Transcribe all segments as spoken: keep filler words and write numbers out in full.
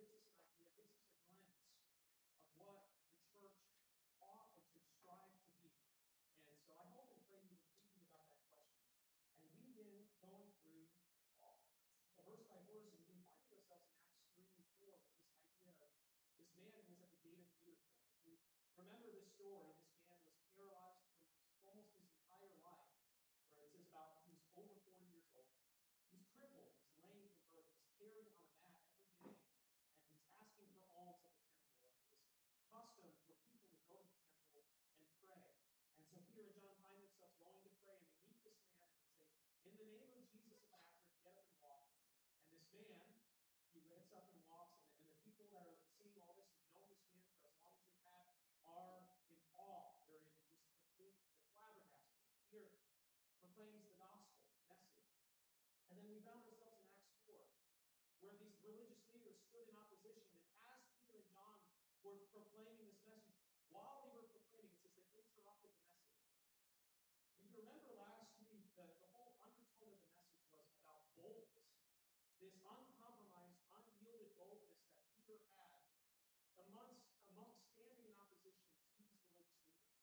gives us an idea, gives us a glimpse of what the church ought and should strive to be. And so I hope and pray you've been thinking about that question. And we've been going through uh, verse by verse, and we've been finding ourselves in Acts three and four with this idea of this man who was at the gate of Beautiful. If you remember this story, this man was paralyzed for almost his entire life. Where it says about he was over forty years old. He was crippled, he was lame from birth, he was carried on a mat every day, and he was asking for alms at the temple. And it was custom for people to go to the temple and pray. And so Peter and John find themselves going to pray, and they meet this man, and they say, "In the name of Jesus of Nazareth, get up and walk." And this man, he gets up and walks, and, and the people that are seeing all this, who've known this man for as long as they have, are in awe. They're in just complete, they're flabbergasted. Peter proclaims the gospel message. And then we found ourselves in Acts four, where these religious leaders stood in opposition, and as Peter and John were proclaiming this message, while they were proclaiming, it says they interrupted the message. If you remember last week, the, the whole undertone of the message was about boldness. This uncompromised, unyielded boldness that Peter had amongst, amongst standing in opposition to these religious leaders.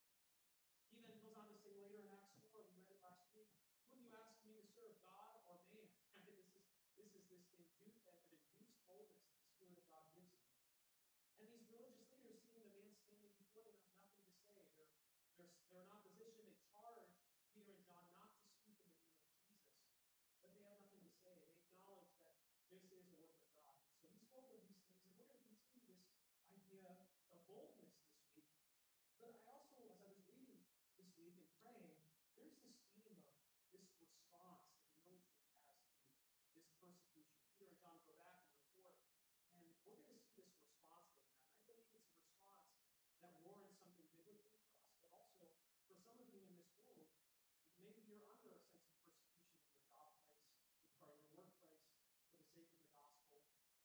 He then goes on to say later in Acts four, we read it last week, "Who do you ask me to serve, God or man?" Right? This is this is this induced, an induced boldness that the Spirit of God gives him. And these religious leaders, seeing the man standing before them, have nothing to say. They're they're they're in opposition. They charge Peter and John not to speak in the name of Jesus, but they have nothing to say. They acknowledge that this is a work of God. And so we spoke of these things, and we're going to continue this idea of boldness this week. But I also, as I was reading this week and praying, there's this theme of this response that the early church has to this persecution. Peter and John go back and report, and we're going to see this response they have. And I believe it's a response that warrants something biblically for us, but also for some of you in this room, maybe you're under a sense of persecution in your job place, or in your workplace, for the sake of the gospel.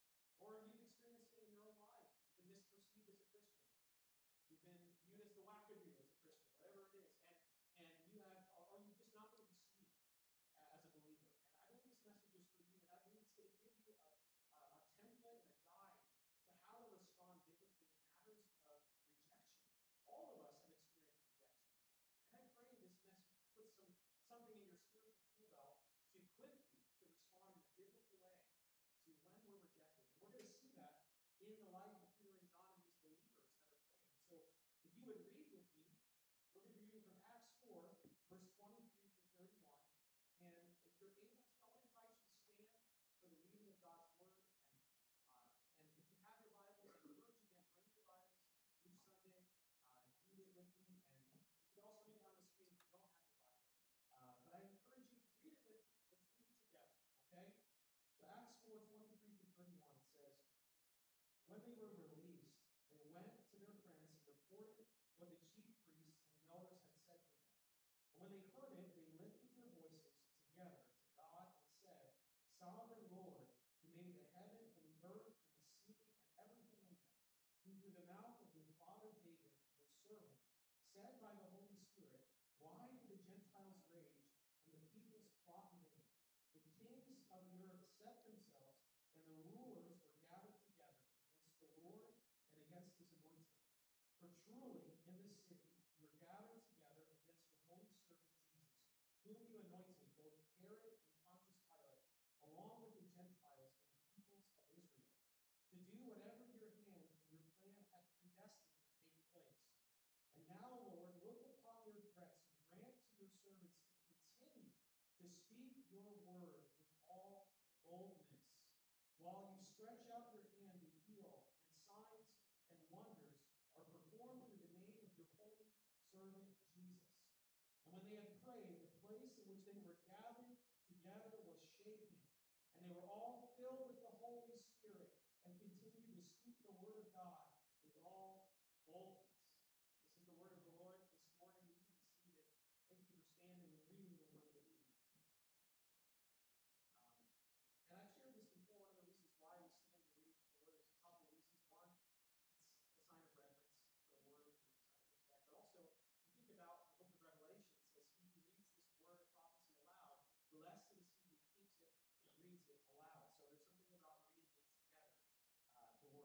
Or you've experienced it in your own life. You've been misperceived as a Christian. You've been viewed as the wackadoo as a Christian, whatever it is. And and you have, or, or you've just not been received uh, as a believer. And I believe this message is for you, and I believe it's going to give you a, a, a template and a guide to how to respond biblically in matters of rejection. All of us have experienced rejection. And I pray this message puts some something in your spiritual tool belt to equip you to respond in a biblical way to when we're rejected. And we're going to see that in the life of Peter and John and these believers that are praying. So if you would read with me, we're going to be reading from Acts four, verse twenty-three through thirty-one. And if you're able to, I want to invite you to stand for the reading of God's word. And uh, and if you have your Bibles, I encourage you again, bring your Bibles each Sunday uh, and read it with me. And you can also read it on the screen if you don't have your Bible. Uh, but I encourage you to read it with me. Let's read it together, okay? So Acts four, twenty-three through thirty-one, it says, "When they were released, they went to their friends and reported what the chief priests and the elders had said to them. And when they heard it, they lifted their voices together to God and said, 'Sovereign Lord, who made the heaven and the earth and the sea and everything in them, who through the mouth of your father David, your servant, said by the Holy Spirit, why do the Gentiles rage and the peoples plot in vain? The kings of the earth set themselves, and the rulers were gathered together against the Lord and against his anointed. For truly in this city were gathered together against your holy servant Jesus, whom you anointed, both Herod and Pontius Pilate, along with the Gentiles and the peoples of Israel, to do whatever your hand and your plan had predestined to take place. And now, Lord, look upon their threats and grant to your servants to continue to speak your word with all boldness, while you stretch out your hand to heal, and signs and wonders are performed through the name of your holy servant Jesus. And when they had prayed, the place in which they were gathered together was shaken, and they were all filled with the Holy Spirit and continued to speak the word of God with all boldness." This is the word of the Lord this morning. You can be seated. Thank you for standing and reading the word with me. Um, and I've shared this before. One of the reasons why we stand and read the word is a couple of reasons. One, it's a sign of reverence for the word and a sign of respect. But also, you think about the book of Revelation. It says, "He who reads this word of prophecy aloud, blessed is he who keeps it and reads it aloud." So there's something about reading it together. Uh, the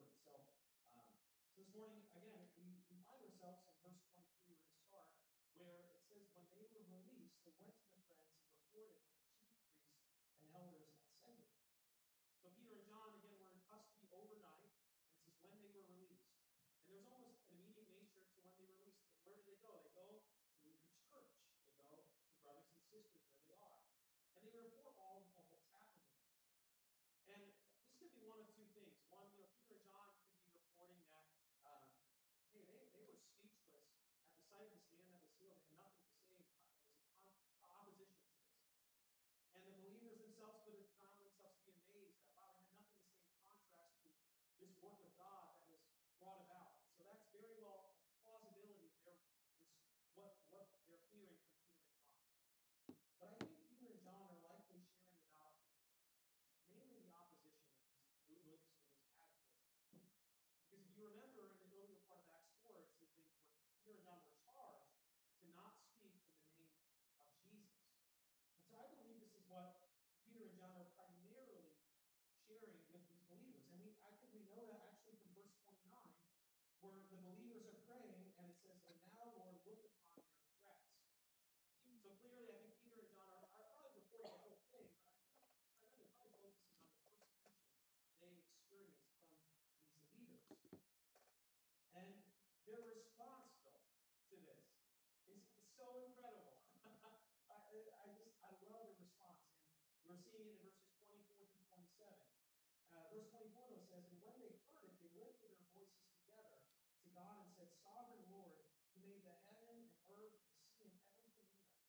morning, again, we, we find ourselves in verse twenty-three, we're going to start, where it says, when they were released, they went to their friends and reported what the chief priests and elders had said to them. So Peter and John, again, were in custody overnight, and it says when they were released. And there's almost an immediate nature to when they were released. Where do they go? They go to the church. They go to brothers and sisters where they are. And they report all of what's happened to them. And this could be one of two things. One, you know, Peter and John could be reporting that, uh, hey, they, they were speechless at the sight of this man that was healed. They had nothing to say as a con- opposition to this. And the believers themselves could have found themselves to be amazed that, wow, they had nothing to say in contrast to this work of God that was brought about. And so that's very well a plausibility if there was what, what they're hearing from Peter and John. But I think Peter and John are likely sharing about mainly the opposition that these religious leaders had towards them. Because if you remember in the earlier part of Acts four, it says they were, Peter and John were charged to not speak in the name of Jesus. And so I believe this is what Peter and John are primarily sharing with these believers. And we I think we know that actually from verse twenty-nine, where the believers are praying, and it says, and now, Lord, look upon their threats. So clearly, I think Peter and John are, are probably reporting the whole thing, but I think primarily they're probably focusing on the persecution they experienced from these leaders. And their response, though, to this is, is so incredible. I, I just, I love the response. And we're seeing it in verses twenty-four through twenty-seven. Uh, verse twenty-four, though, says, and when they heard it, they lifted their voices together to God and said, Sovereign Lord, who made the heaven and earth and the sea and everything in them.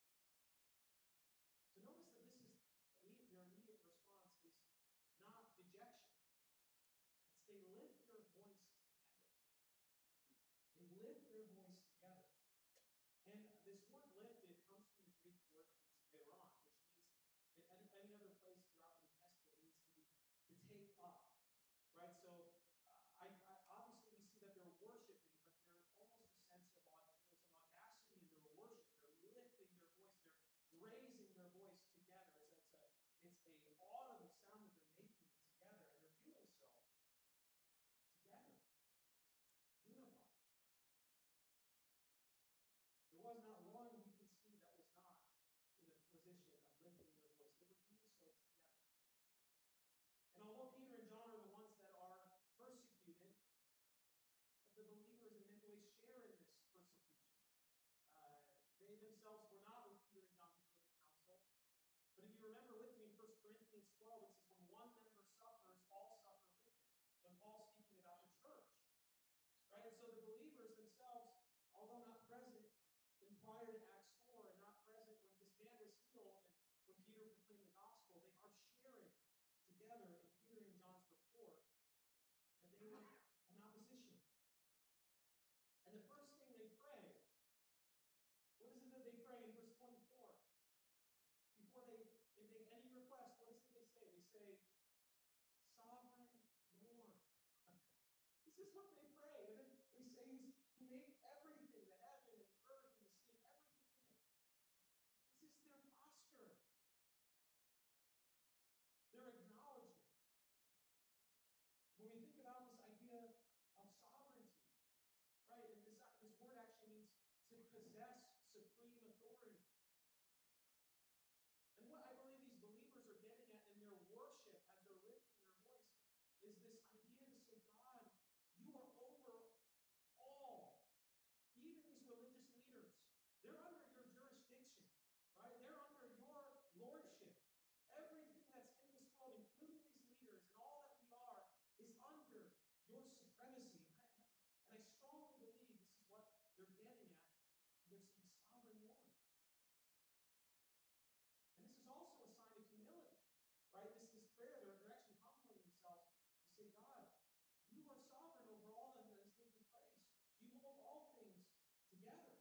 So notice that this is, their immediate response is not dejection. It's they lift their voice together. They lift their voice together. And this word lifted comes from the Greek word that means eron, which means, in any, any other place throughout the New Testament, it means to be, to take up, right? So uh, I, I, obviously we see that they're worshiping, but there's almost a sense of, there's an audacity in their worship. They're lifting their voice, they're raising their voice together. It's, it's a, it's a audible sound that they're making together, and they're doing so together, unified. There was not one we can see that was not in a position of lifting their voice. They were doing so together. And although Peter and John are the ones that are persecuted, the believers in many ways share in this persecution. Uh, they themselves were not with Peter and John before the council. But if you remember with me in First Corinthians twelve, it says, when one member suffers, all suffer with it. When Paul's speaking about the church. Right? And so the believers themselves, although not present in prior to Acts four, and not present when this man was healed and when Peter proclaimed the gospel, they are sharing together in Peter and John's report that they were in opposition. And the first thing they pray, what is it that they pray in verse twenty-four? Before they, they make any request, what is it they say? They say, Sovereign Lord. This is what they pray. And then they say, He's who made everything, the heaven and the earth and the sea and everything in it. This is their posture. Their acknowledgement. When we think about this idea of sovereignty, right, and this, this word actually means to possess supreme authority. And what I believe these believers are getting at in their worship as they're lifting their voice is this idea to say, God, you are over all. Even these religious leaders, they're under your jurisdiction, right? They're under your lordship. Everything that's in this world, including these leaders and all that we are, is under your supremacy. And I strongly believe this is what they're getting at. They're saying, Sovereign Lord. And this is also a sign of humility, right? This is prayer. They're, they're actually humbling themselves to say, God, you are sovereign over all that has taken place. You hold all things together.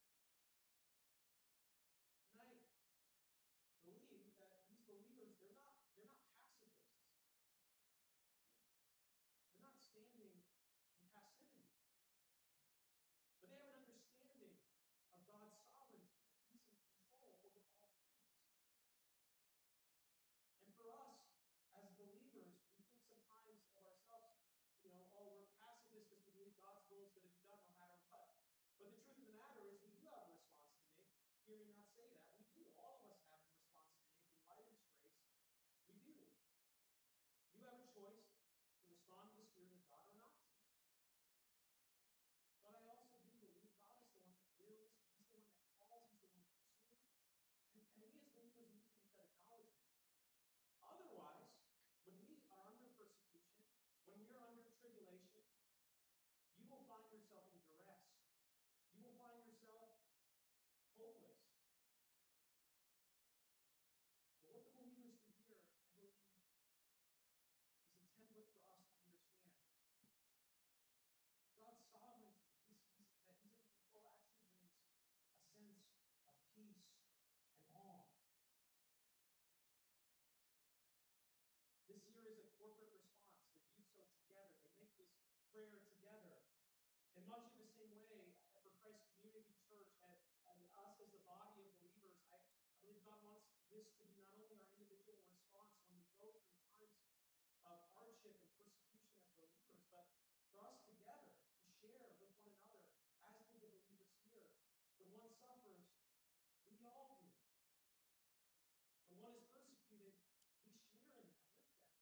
And I believe that these believers, they're not, they're not pacifists. They're not standing in passivity. But they have an understanding of God's sovereignty, that He's in control over all things. And for us, as believers, we think sometimes of ourselves, you know, oh, we're pacifists because we believe God hear me not say that. We do. All of us have a responsibility in light of His grace. We do. You have a choice to respond to the Spirit of God or not to. But I also do believe God is the one that wills, He's the one that calls, He's the one pursuing. And, and we as believers need to make that acknowledgement. Otherwise, when we are under persecution, when we are under tribulation, you will find yourself in duress. You will find yourself hopeless. But what the believers do here, I believe, is a template for us to understand. God's sovereignty, he's, he's, that He's in control, actually brings a sense of peace and awe. This here is a corporate response. They do so together. They make this prayer together. In much in the same way, for Christ Community Church and, and us as the body of believers, I, I believe God wants this to be not only our individual response when we go through times of hardship and persecution as believers, but for us together to share with one another, as did the believers here. When one suffers, we all do. When one is persecuted, we share in that with them.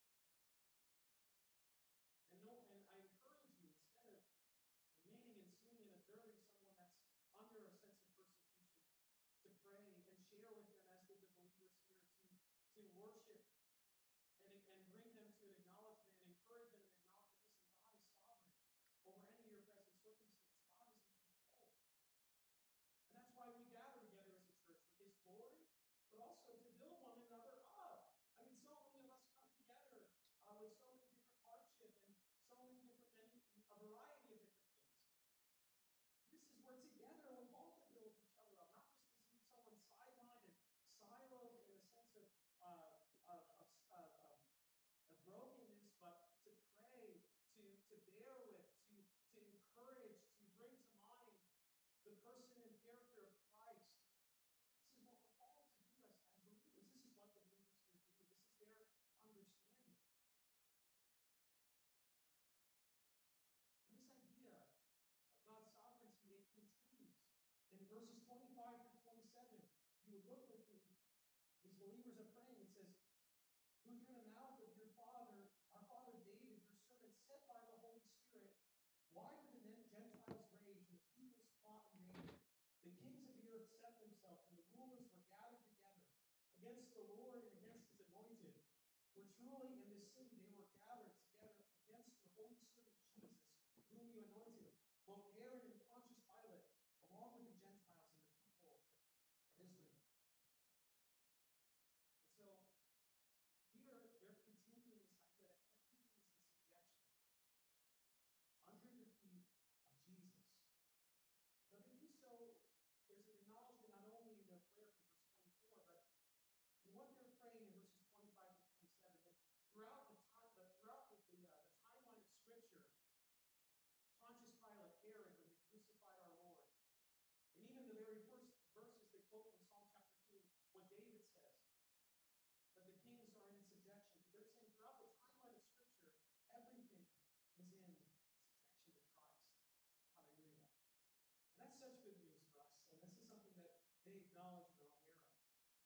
And, no, and I encourage you, instead of remaining and seeing and observing someone that's under a sense of persecution, to pray and share with them, as did the believers here, to, to worship and, and bring them to an acknowledgement and encourage them and acknowledge that, listen, God is sovereign over any of your present circumstance. God is in control. And that's why we gather together as a church, for His glory, but also to build one another up. I mean, so many of us come together uh, with so many different hardship and so many different, many, a variety of different things. And this is where together we're called to build each other up, not just to see someone sidelined and siloed in a sense of, uh, of, of, of, of, of brokenness, but to pray, to, to bear with, to, to encourage, to bring to mind the person and character of Christ. This is what we're called to do as, as believers. This is what the believers here do. This is their understanding. And this idea of God's sovereignty, it continues. In verses twenty-five through twenty-seven, you would look with me, these believers are praying. It says, who through the mouth of your father, our father David, your servant, said by the Holy Spirit, why do the Gentiles rage and the peoples plot in vain? The kings of the earth set themselves, and the rulers were gathered together against the Lord and against His anointed. For truly in this city they were gathered together against your holy servant Jesus, whom you anointed, both Herod and Pontius Pilate, along with the Gentiles and the people of Israel. And so, here they're continuing this idea that everything is in subjection, under the feet of Jesus. But they do so, there's an acknowledgement not only in their prayer from verse twenty-four, but in what they're praying in verses twenty-five to twenty-seven. That throughout the time, the, throughout the, the, uh, the timeline of Scripture, Pontius Pilate, Herod, when they crucified our Lord, and even the very first verses they quote from Psalm chapter two, what David says, that the kings are in subjection. They're saying throughout the timeline of Scripture, everything is in subjection to Christ. Hallelujah. And that's such good news for us. And this is something that they acknowledge and are aware of.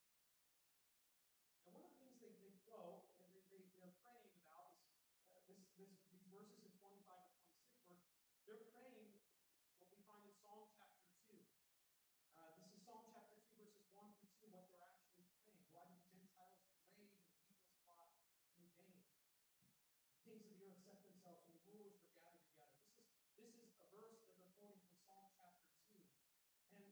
And one of the things they, they quote and they, they, they're praying about is uh, this, this, these verses in twenty-five to twenty-six, where they're praying what we find in Psalm chapter two. Uh, this is Psalm chapter two, verses one through two, what they're actually praying. Why do the Gentiles rage and the peoples plot in vain? The kings of the earth set themselves, and the rulers were gathered together. This is this is a verse that they're quoting from Psalm chapter two. And,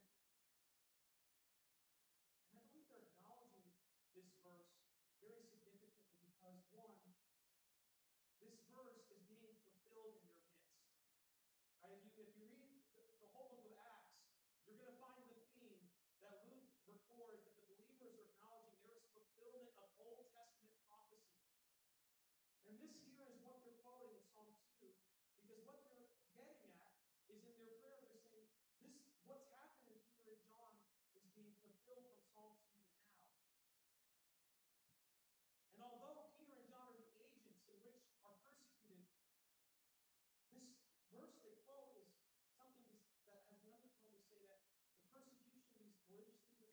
and I believe they're acknowledging this verse very significantly because, one, this verse is being fulfilled in their midst. Right? If you if you read the, the whole book of Acts, you're going to find the theme that Luke records that the believers are acknowledging there is fulfillment of Old Testament prophecy. And this here is what they're quoting in Psalm two, because what they're getting at is in their prayer, they're saying, this, what's happened in Peter and John is being fulfilled from Psalm two to now. And although Peter and John are the agents in which are persecuted, this verse they quote is something that has the undertone to say that the persecution these religious leaders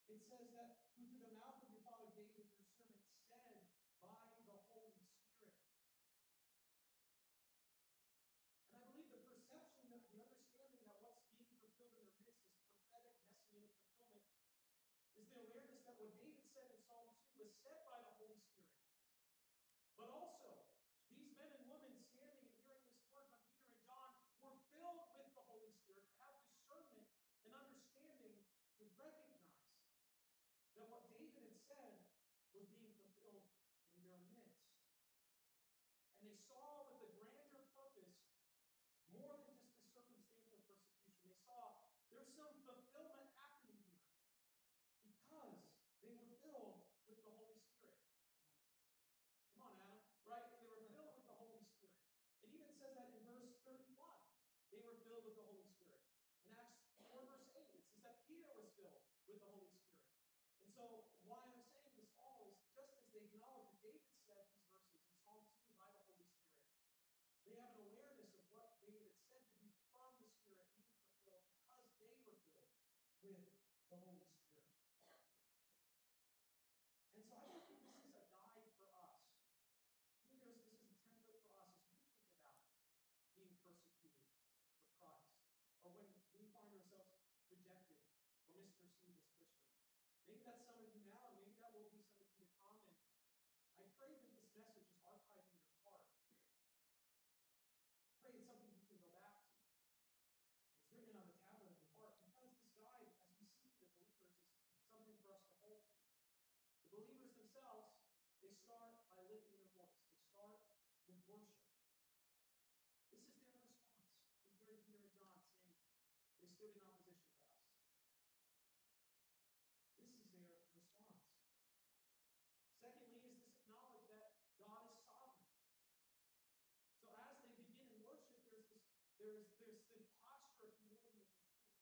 It says that who through the mouth of your father David, your servant, said by the Holy Spirit. And I believe the perception, that the understanding that what's being fulfilled in their midst is prophetic, messianic fulfillment, is the awareness that what David said in Psalm two was said by the Holy Spirit. But also, these men and women standing and hearing this word from Peter and John were filled with the Holy Spirit to have discernment and understanding to recognize that what David had said was being fulfilled in their midst. And they saw with a grander purpose, more than just this circumstantial persecution. They saw there's some fulfillment happening here because they were filled with the Holy Spirit. Come on, Adam. Right? They were filled with the Holy Spirit. It even says that in verse thirty-one. They were filled with the Holy Spirit. In Acts four, verse eight, it says that Peter was filled with the Holy Spirit. And so, why I'm saying this all is just as they acknowledge that David said these verses in Psalm two by the Holy Spirit, they have an awareness of what David had said to be from the Spirit being fulfilled because they were filled with the Holy Spirit. And so I think this is a guide for us. I think there's, this is a template for us as we think about being persecuted for Christ, or when we find ourselves rejected or misperceived as Christians. Maybe that's some of you now, and maybe that will be some of you to come. And I pray that this message is archived in your heart. I pray it's something you can go back to. It's written on the tablet of your heart, because this guide, as we see to the believers, is something for us to hold to. The believers themselves, they start by lifting their voice. They start with worship. This is their response. We hear Peter and John saying they stood in opposition to us. This is their response. Secondly, is this acknowledge that God is sovereign. So as they begin in worship, there's this, there's, there's this posture of humility that they take.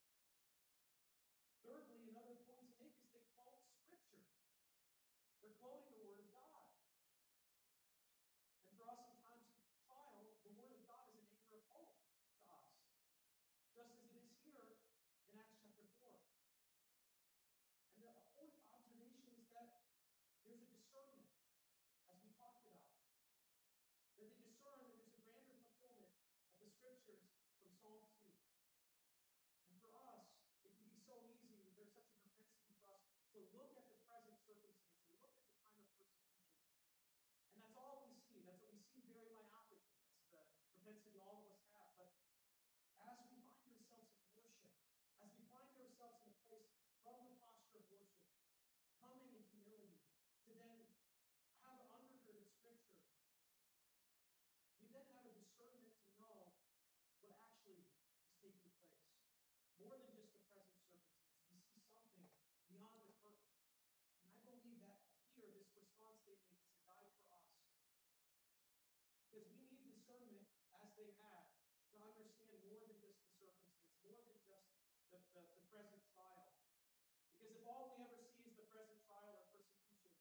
Thirdly, another point to make is they quote Scripture. They're quoting the Word of God. And for us in times of trial, the Word of God is an anchor of hope to us. Just as it is here in Acts chapter four. And the fourth observation is that there's a discernment, as we talked about. That they discern that there's a grander fulfillment of the Scriptures from Psalm two. And for us, it can be so easy, there's such a propensity for us to look at the present circumstance and look at the time of persecution. And that's all we see. That's what we see very myopically. That's the propensity all of us have. But as we find ourselves in worship, as we find ourselves in a place from the posture of worship, coming in humility, to then have an undergird of Scripture, we then have a discernment to know what actually is taking place. More than just the present circumstance. We see something beyond the curtain. And I believe that here, this response they make is a guide for us. Because we need discernment, as they had, to understand more than just the circumstance, more than just the, the, the present trial. Because if all we ever see is the present trial or persecution,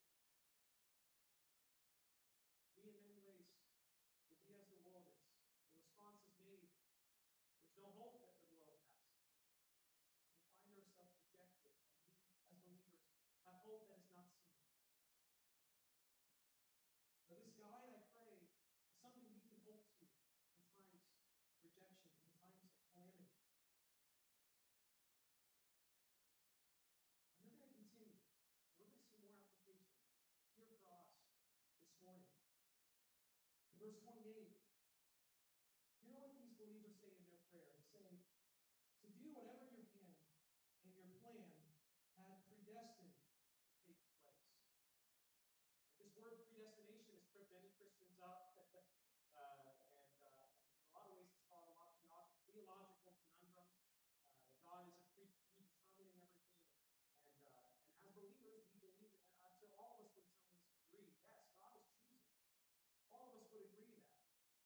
we in many ways will be as the world is. The response is made. There's no hope that the world has. We find ourselves dejected, and we, as believers, have hope that is not seen. So this guide, I pray, is something you can hold to in times of rejection, in times of calamity. And they're going to continue. And we're going to see more application here for us this morning. In verse twenty-eight, hear what these believers say in their prayer. They say, to do whatever your hand and your plan had predestined to take place. And this word predestination has tripped many Christians up. uh, and, uh, and in a lot of ways it's caused a lot of theological, theological conundrum. Uh, that God is a pre- predetermining everything. And, uh, and as believers, we believe, and I'm sure all of us would in some ways agree, yes, God is choosing. All of us would agree that.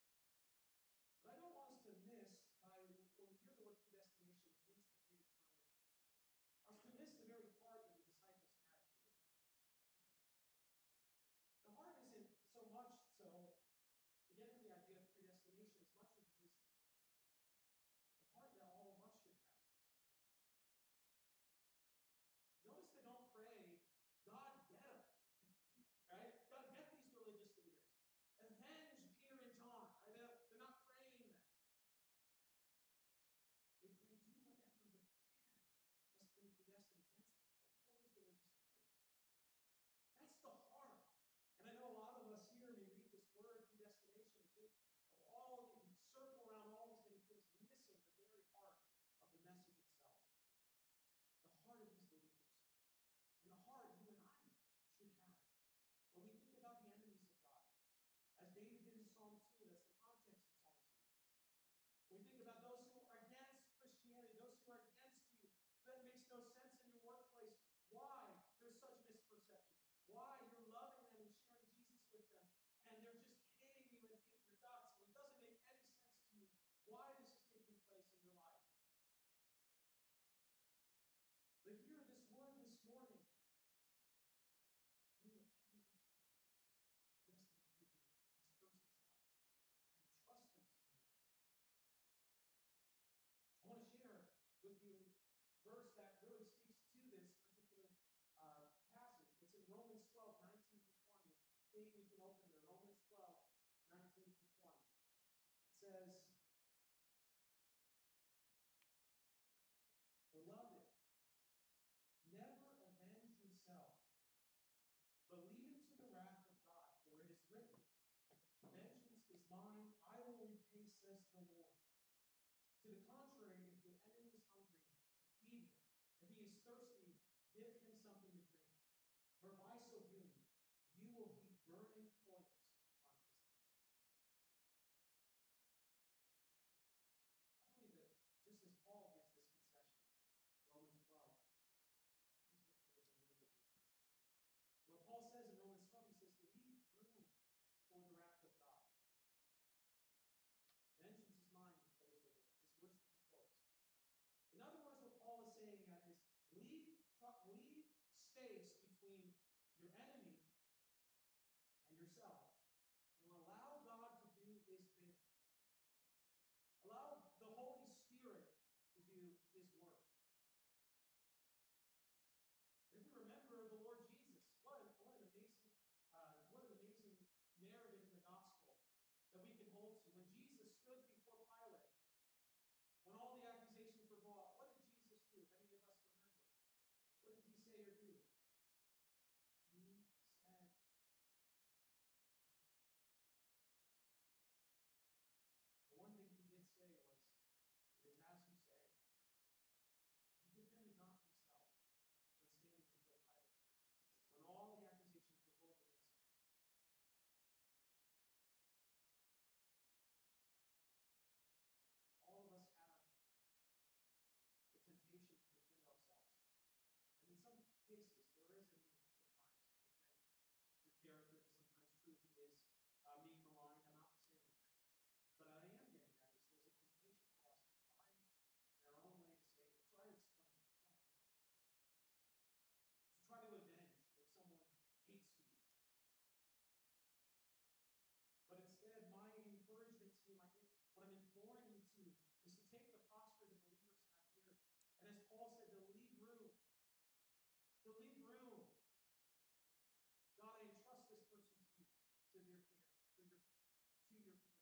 why you're loving them and sharing Jesus with them, and they're just hitting you and hitting your guts, and it doesn't make any sense to you why this is taking place in your life. But hear this word this morning. Do whatever you can invest in this person's life and trust them to you. I want to share with you a verse that really speaks to this particular uh, passage. It's in Romans twelve, nineteen through twenty. Maybe you can open there. Romans twelve, nineteen through twenty. It says, Beloved, never avenge yourself, but leave it to the wrath of God, for it is written, Vengeance is mine, I will repay, says the Lord. To the contrary, if your enemy is hungry, feed him. If he is thirsty, give him something to drink. For by so doing, you will heap burning coals on his head. I believe that just as Paul gives this concession, Romans twelve, this is what the believers are doing. What Paul says in Romans twelve, he says, leave room for the wrath of God. Vengeance is mine, declares the Lord. This verse that we close. In other words, what Paul is saying is leave, leave space between your enemy and yourself, and allow God to do his bidding. Allow the Holy Spirit to do his work. And if we remember the Lord Jesus, what an, what an amazing, uh, what an amazing narrative in the gospel that we can hold to. When Jesus stood before Pilate, when all the accusations were brought, what did Jesus do? If any of us remember, what did he say or do? He said, the one thing he did say was, it is as you say. He defended not himself when standing before Pilate, when all the accusations were rolled against him. All of us have the temptation to defend ourselves. And in some cases, there is a need sometimes to defend your character, because sometimes truth is uh, being maligned. I'm not saying that. But I am getting at is there's a temptation for us to try in our own way to say, to try to explain, no, no. To try to avenge if someone hates you. But instead, my encouragement to you, my, what I'm imploring you to, is to take the posture the believers have here. And as Paul said, to leave room. To leave room. God, I entrust this person to you, to their care, for your, to your care.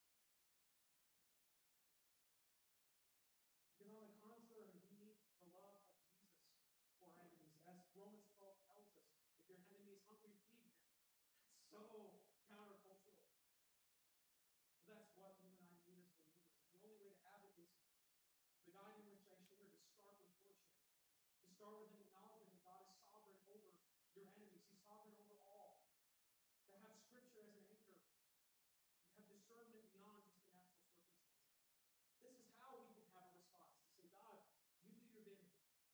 Because on the contrary, we need the love of Jesus for our enemies. As Romans twelve tells us, if your enemy is hungry, feed him. That's so countercultural. But that's what you and I need as believers. And the only way to have it is the guide in which I shared, to start with worship. To start with an acknowledgement that God is sovereign over your enemies. He's sovereign over all. To have Scripture as an anchor. And have discernment beyond just the natural circumstances. This is how we can have a response. To say, God, you do your bidding.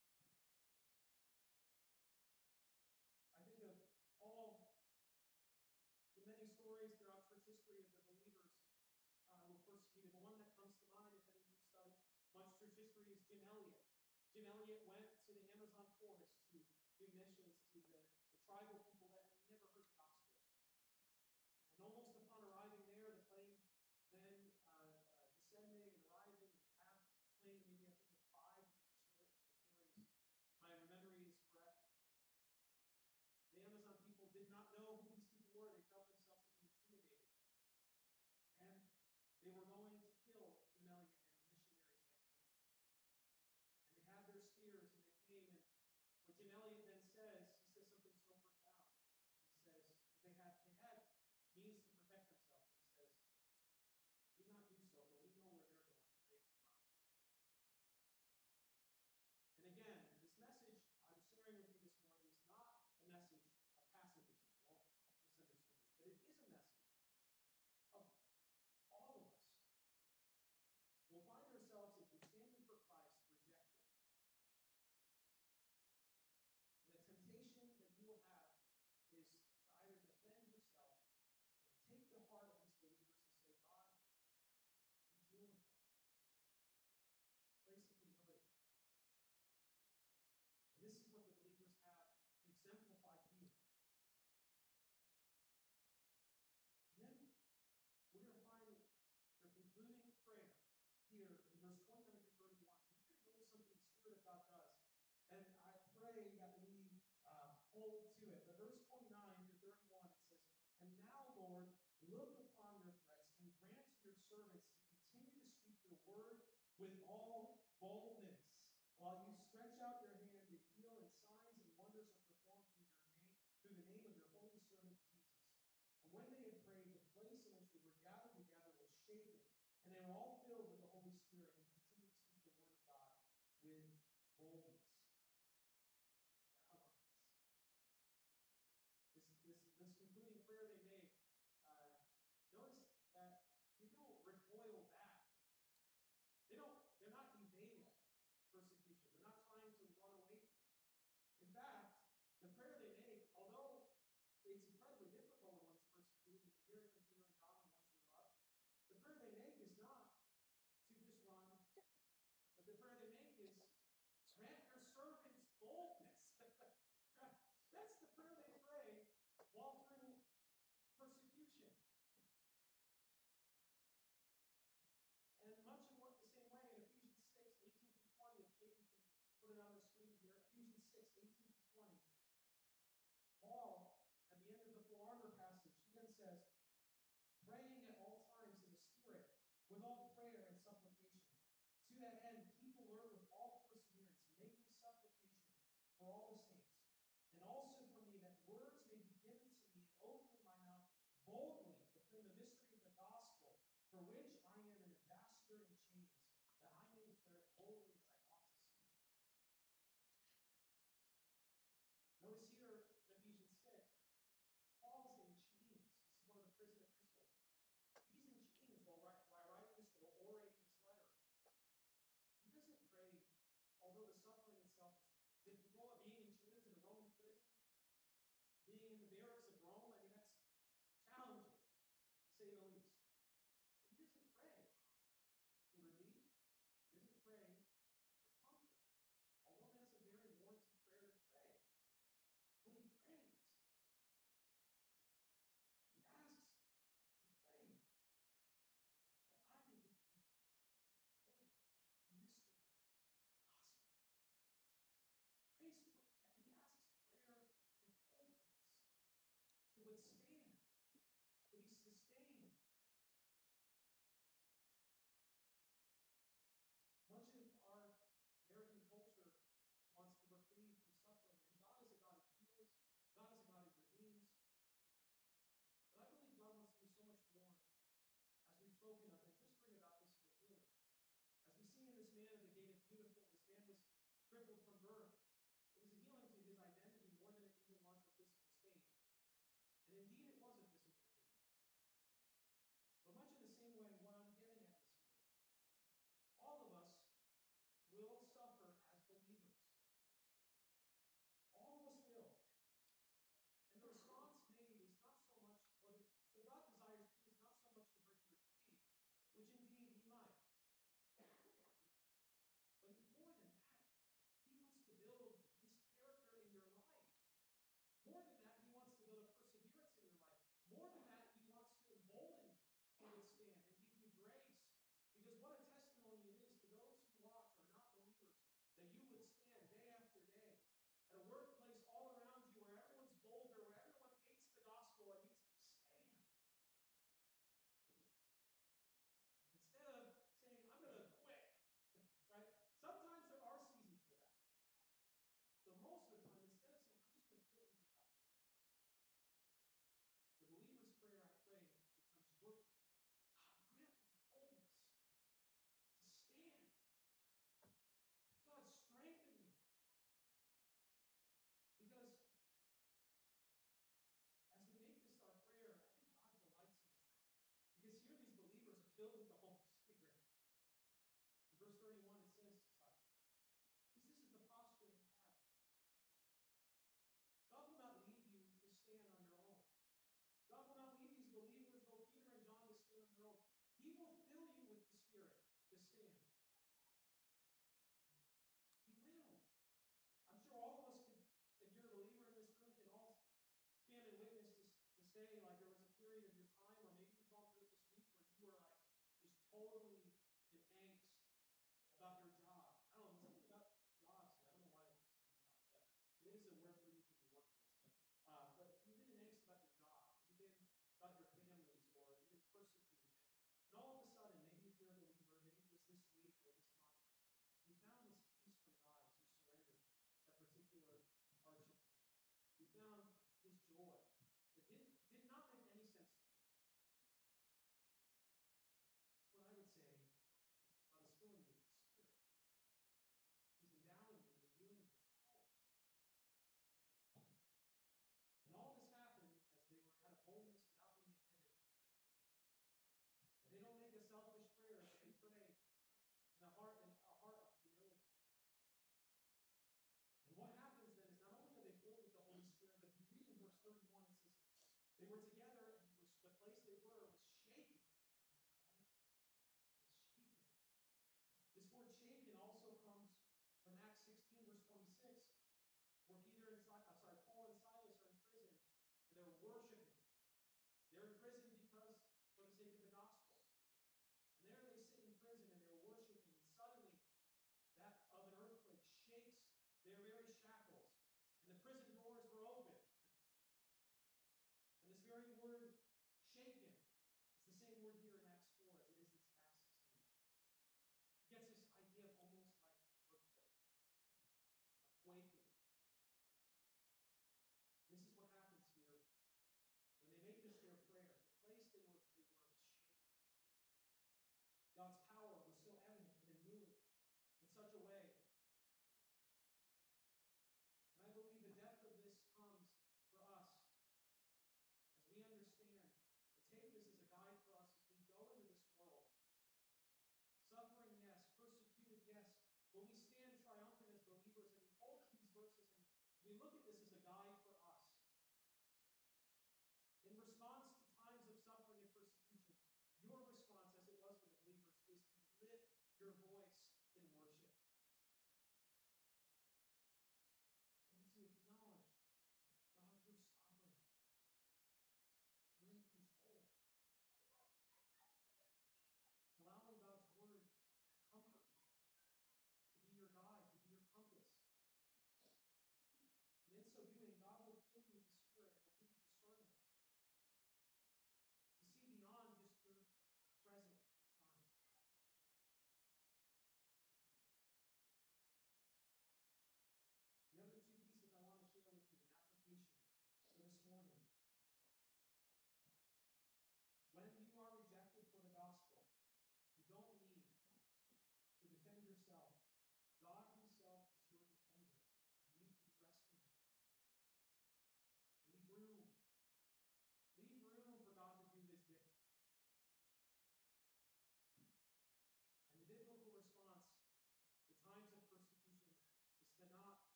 I think of all the many stories throughout church history of the believers uh, who were persecuted. The one that comes to mind, if any of you study much church history, is Jim Elliot. Jim Elliot went to the Amazon forest to do missions to the, the tribal people that had never heard the gospel. And almost upon arriving there, the plane then uh, uh, descending and arriving, and they have plane maybe I think of five. The story, the story is, my memory is correct. The Amazon people did not know who these people were. They felt themselves to be intimidated. And they were going to kill Jim Elliot and the missionaries that came. And they had their spears, and they came, and what Jim Elliot then says, he says something so profound. hold to it. But verse twenty-nine through thirty-one, it says, "And now, Lord, look upon your threats and grant to your servants to continue to speak your word with all boldness, while you stretch out your hand to heal, and signs and wonders are performed through your name, through the name of your holy servant Jesus." And when they had prayed, the place in which they were gathered together was shaken, and they were all filled with the Holy Spirit and continued to speak the word of God with boldness. Down on this. This, this, this concluding prayer they made, uh, notice that they don't recoil back. They don't, they're not evading persecution. They're not trying to run away from it. In fact, the prayer they make, although it's incredibly difficult when one's persecuted, you can hear it from Peter and John, the ones they love, the prayer they make is not to just run, but the prayer they make is, grant your servants boldness. That's the prayer they pray while through persecution. And much in what the same way in Ephesians six, eighteen through twenty, if Kate, you can put it on the screen here, Ephesians six, eighteen through twenty. Paul, at the end of the full armor passage, he then says, "Praying at all times in the Spirit, with all prayer and supplication. To that end, keep alert with all perseverance, making supplication for all the saints, and also for me, that words may be given to me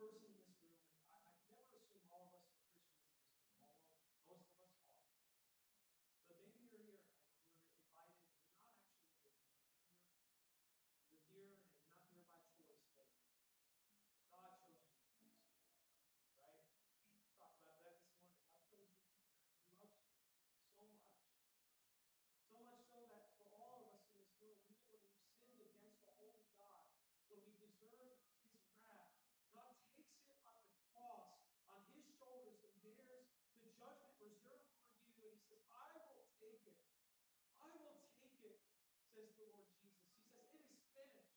person in this room, and I, I can never assume all of us are Christians in this room, although most of us are. But maybe you're here and you're invited and you're not actually a believer. Maybe you're you're here and you're not here by choice, but God chose you for this morning, right? We talked about that this morning. God chose you for prayer. He loves you so much. So much so that for all of us in this room, even when we've sinned against the holy God, when we deserve his wrath, God takes it on the cross, on his shoulders, and bears the judgment reserved for you. And he says, I will take it. I will take it, says the Lord Jesus. He says, it is finished.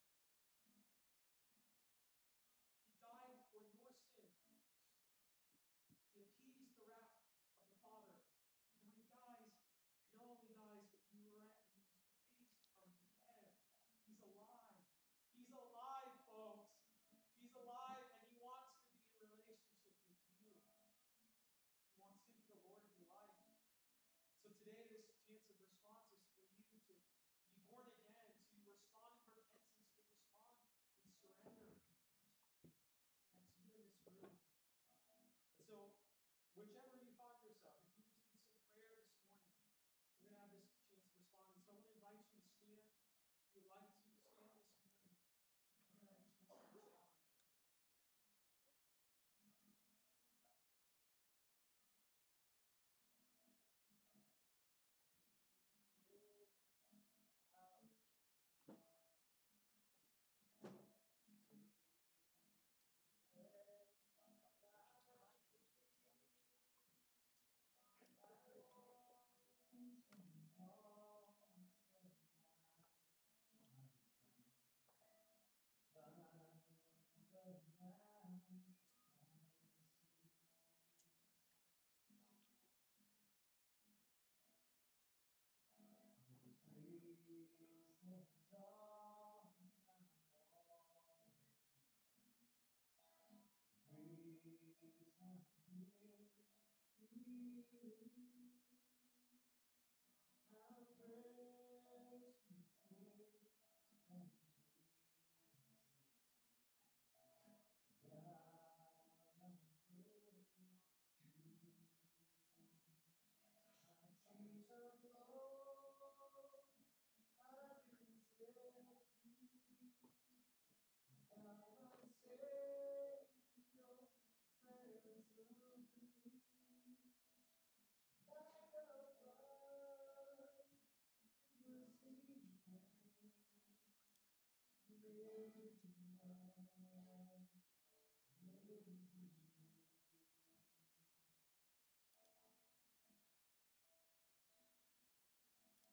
He died for your sins. He appeased the wrath of the Father. And when he dies, he not only dies, but he, ra- he was raised from the dead. He's alive. He's alive, folks. He's alive, and he wants to be in relationship with you. He wants to be the Lord of your life. So today, this chance of response is for you to, to be born again, to respond in repentance, to respond in surrender. That's you in this room. And so, whichever you find yourself, if you just need some prayer this morning, we're going to have this chance to respond. And so I want to invite you to stand. If you would like to stand this morning, we're going to have a chance to respond. Praise my gift, really.